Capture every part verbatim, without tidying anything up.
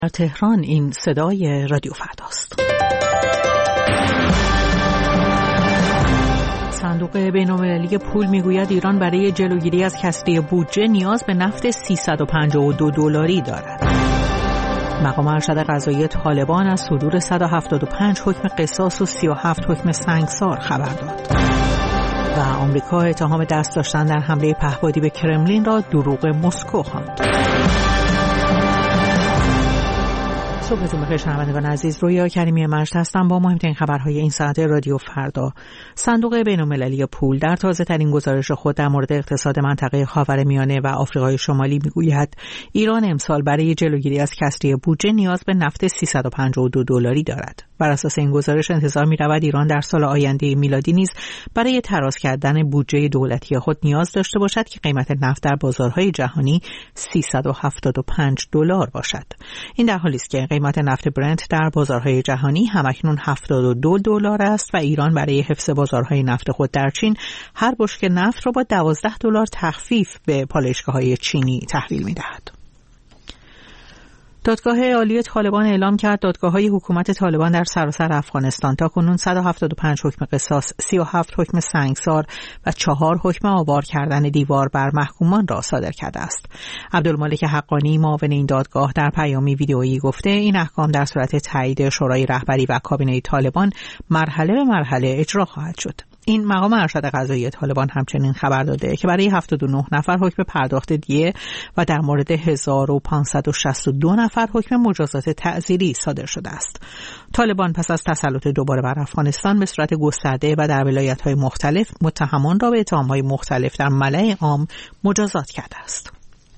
در تهران این صدای رادیو فرداست. صندوق بین‌المللی پول میگوید ایران برای جلوگیری از کسری بودجه نیاز به نفت سیصد و پنجاه و دو دلاری دارد. مقام ارشد قضایی طالبان از صدور صد و هفتاد و پنج حکم قصاص و سی و هفت حکم سنگسار خبر داد. و آمریکا اتهام دست داشتن در حمله پهپادی به کرملین را دروغ مسکو خواند. صبحتون بخیر شنوندگان عزیز، رویا کریمی مجد هستم با مهمترین خبرهای این ساعت رادیو فردا. صندوق بین‌المللی پول در تازه‌ترین گزارش خود در مورد اقتصاد منطقه خاورمیانه و آفریقای شمالی میگوید ایران امسال برای جلوگیری از کسری بودجه نیاز به نفت سیصد و پنجاه و دو دلاری دارد. بر اساس این گزارش انتظار می‌رود ایران در سال آینده میلادی نیز برای تراز کردن بودجه دولتی خود نیاز داشته باشد که قیمت نفت در بازارهای جهانی سیصد و هفتاد و پنج دلار باشد. این در حالی است که قیمت نفت برنت در بازارهای جهانی همکنون هفتاد و دو دلار است و ایران برای حفظ بازارهای نفت خود در چین هر بشکه نفت را با دوازده دلار تخفیف به پالایشگاه‌های چینی تحویل می‌دهد. دادگاه عالی طالبان اعلام کرد دادگاه‌های حکومت طالبان در سراسر افغانستان تاکنون صد و هفتاد و پنج حکم قصاص، سی و هفت حکم سنگسار و چهار حکم آوار کردن دیوار بر محکومان را صادر کرده است. عبدالمالک حقانی معاون این دادگاه در پیامی ویدئویی گفته این احکام در صورت تایید شورای رهبری و کابینه طالبان مرحله به مرحله اجرا خواهد شد. این مقام ارشد قضایی طالبان همچنین خبر داده که برای هفتاد و نه نفر حکم پرداخت دیه و در مورد هزار و پانصد و شصت و دو نفر حکم مجازات تعزیری صادر شده است. طالبان پس از تسلط دوباره بر افغانستان به صورت گسترده و در ولایت‌های مختلف متهمان را به اتهام‌های مختلف در ملأ عام مجازات کرده است.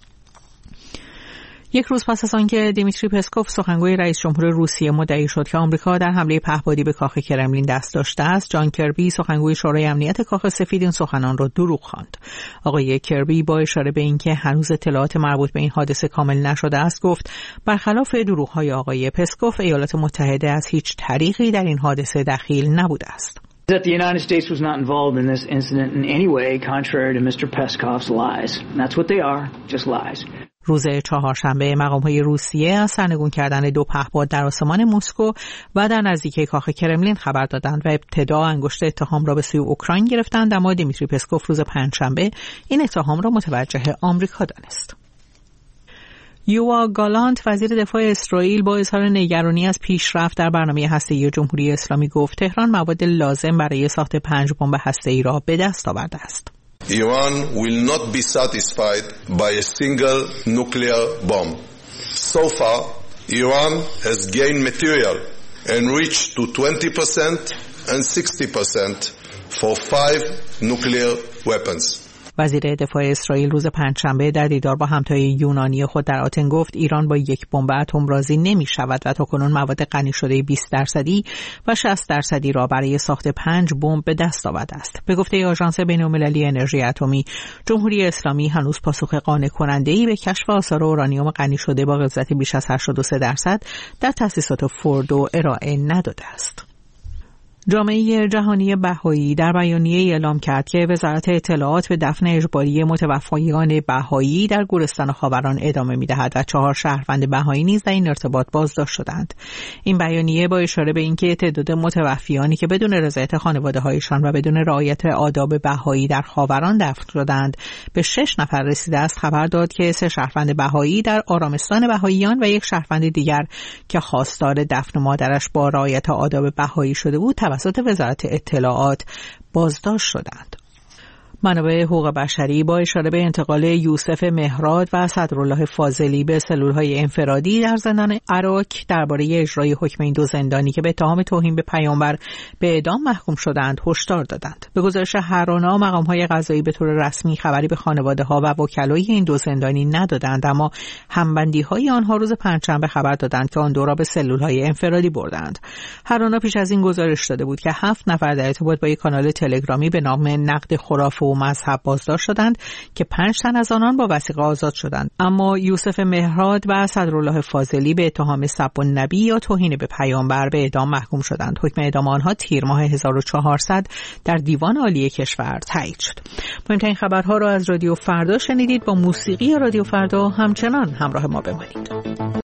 یک روز پس از آنکه دیمیتری پسکوف سخنگوی رئیس جمهور روسیه مدعی شد که آمریکا در حمله پهپادی به کاخ کرملین دست داشته است، جان کربی سخنگوی شورای امنیت کاخ سفید این سخنان را دروغ خواند. آقای کربی با اشاره به اینکه هنوز اطلاعات مربوط به این حادثه کامل نشده است گفت برخلاف دروغ‌های آقای پسکوف ایالات متحده از هیچ طریقی در این حادثه دخیل نبوده است. That the United States was not involved in this incident in any way contrary to میستر Peskov's lies. And that's what they are, just lies. روز چهارشنبه مقام‌های روسیه از سرنگون کردن دو پهپاد در آسمان مسکو و در نزدیکی کاخ کرملین خبر دادند و ابتدا انگشت اتهام را به سوی اوکراین گرفتند، اما دیمیتری پسکوف روز پنجشنبه این اتهام را متوجه آمریکا دانست. یوآ گالانت وزیر دفاع اسرائیل با اظهار نگرانی از پیشرفت در برنامه هسته‌ای جمهوری اسلامی گفت تهران مواد لازم برای ساخت پنج بمب هسته‌ای را به دست آورده است. Iran will not be satisfied by a single nuclear bomb. So far, Iran has gained material enriched to twenty percent and sixty percent for five nuclear weapons. وزیر دفاع اسرائیل روز پنجشنبه در دیدار با همتای یونانی خود در آتن گفت ایران با یک بمب اتم راضی نمی شود و تاکنون مواد غنی شده بیست درصدی و شصت درصدی را برای ساخت پنج بمب به دست آورده است. به گفته آژانس بین‌المللی انرژی اتمی، جمهوری اسلامی هنوز پاسخ قانع کننده‌ای به کشف آثار اورانیوم غنی شده با غلظت بیش از هشتاد و سه درصد در تأسیسات فوردو ارائه نداده است. جامعه جهانی بهایی در بیانیه‌ای اعلام کرد که وزارت اطلاعات به دفن اجباری متوفیان بهایی در گورستان خاوران ادامه می‌دهد و چهار شهروند بهایی نیز در این ارتباط بازداشت شدند. این بیانیه با اشاره به اینکه تعداد متوفیانی که بدون رضایت خانواده‌هایشان و بدون رعایت آداب بهایی در خاوران دفن شدند به شش نفر رسیده است، خبر داد که سه شهروند بهایی در آرامستان بهاییان و یک شهروند دیگر که خواستار دفن مادرش با رعایت آداب بهایی شده بود توسط وزارت اطلاعات بازداشت شدند. منابع حقوق بشری با اشاره به انتقال یوسف مهراد و صدرالله فاضلی به سلول‌های انفرادی در زندان عراق درباره اجرای حکم این دو زندانی که به اتهام توهین به پیامبر به اعدام محکوم شدند هشدار دادند. به گزارش هرانا مقام‌های قضایی به طور رسمی خبری به خانواده‌ها و وکلای این دو زندانی ندادند، اما همبندی‌های آنها روز پنجشنبه خبر دادند که آن دو را به سلول‌های انفرادی بردند. هرانا پیش از این گزارش داده بود که هفت نفر در ارتباط با یک کانال تلگرامی به نام نقد خرافه و مذهب بازداشت شدند که پنج تن از آنان با وثیقه آزاد شدند، اما یوسف مهراد و صدرالله فاضلی به اتهام سب النبی یا توهین به پیامبر به اعدام محکوم شدند. حکم اعدام آنها تیر ماه هزار و چهارصد در دیوان عالی کشور تایید شد. مهمترین خبرها را از رادیو فردا شنیدید. با موسیقی رادیو فردا همچنان همراه ما بمانید.